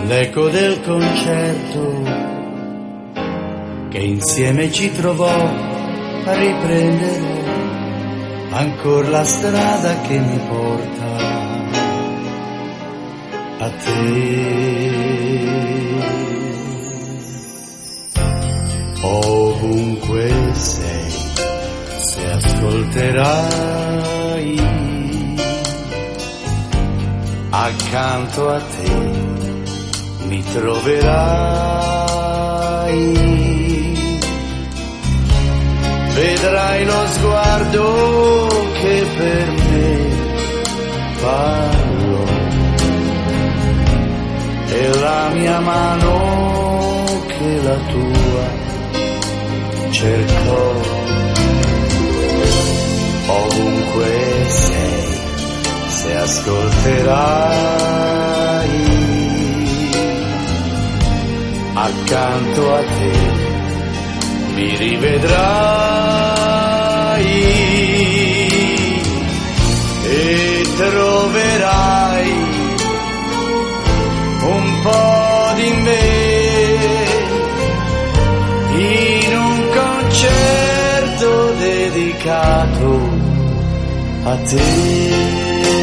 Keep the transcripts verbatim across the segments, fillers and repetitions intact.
l'eco del concerto che insieme ci trovò, riprenderò ancora la strada che mi porta a te. Ovunque sei, se ascolterai, accanto a te mi troverai. Vedrai lo sguardo che per me parlo e la mia mano che la tua cercò. Ovunque sei, se ascolterai, accanto a te mi rivedrai e troverai un po' di me in un concerto dedicato a te.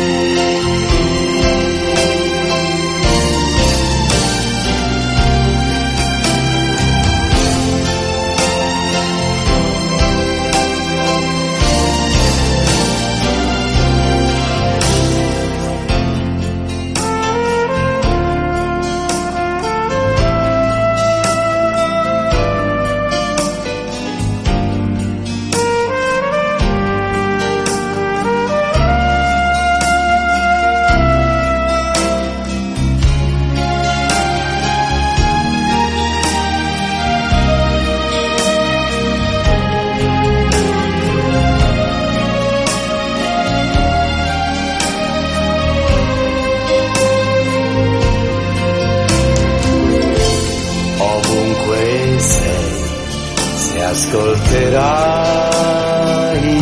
Ascolterai,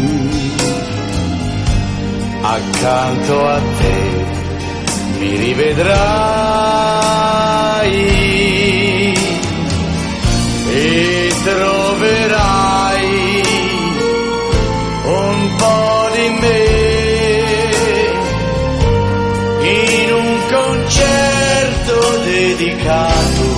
accanto a te mi rivedrai e troverai un po' di me in un concerto dedicato